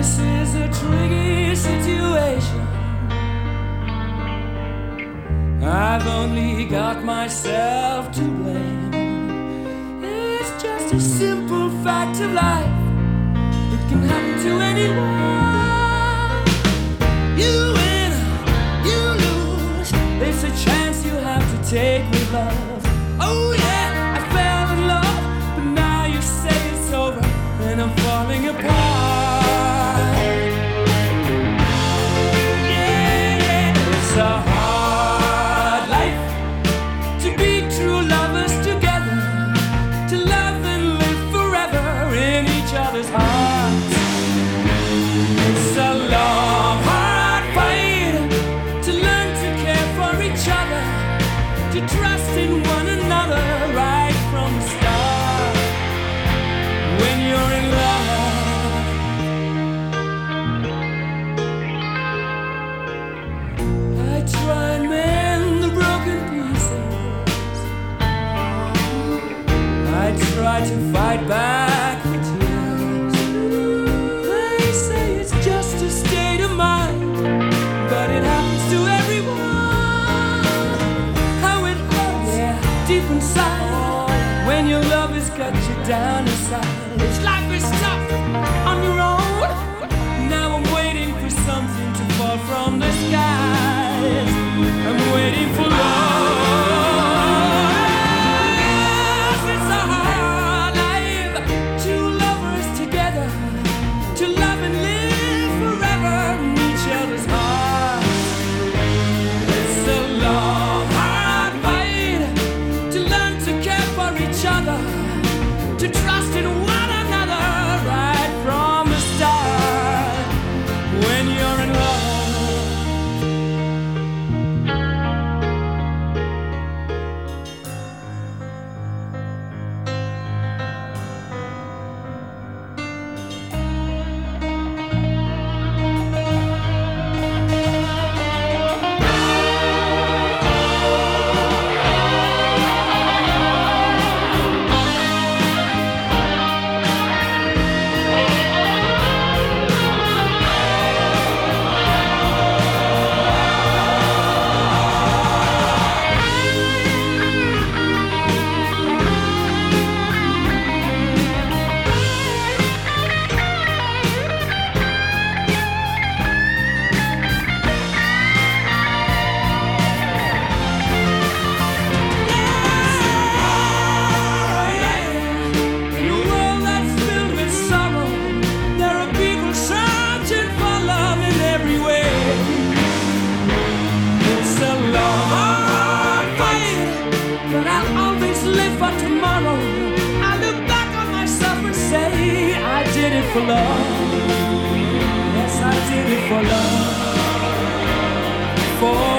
This is a tricky situation. I've only got myself to blame. It's just a simple fact of life. It can happen to anyone. You win, you lose. It's a chance you have to take with love. Oh yeah, I fell in love, but now you say it's over and I'm falling apart. Yeah, it's a hard life to be true lovers together, to love and live forever in each other's hearts. It's a long, hard fight to learn to care for each other, to trust in one another right from the start. When you're in love, I try and mend the broken pieces. I try to fight back the tears. They say it's just a state of mind, but it happens to everyone. How it hurts deep inside when your love has got you down inside. It's life is tough on your own. Now I'm waiting for something to fall from the skies. I'm waiting for love. It's a hard life, two lovers together, to love and live forever in each other's hearts. It's a long, hard fight to learn to care for each other, to trust in one another right from the start. When you're in love, for love. Yes, I did it for love. For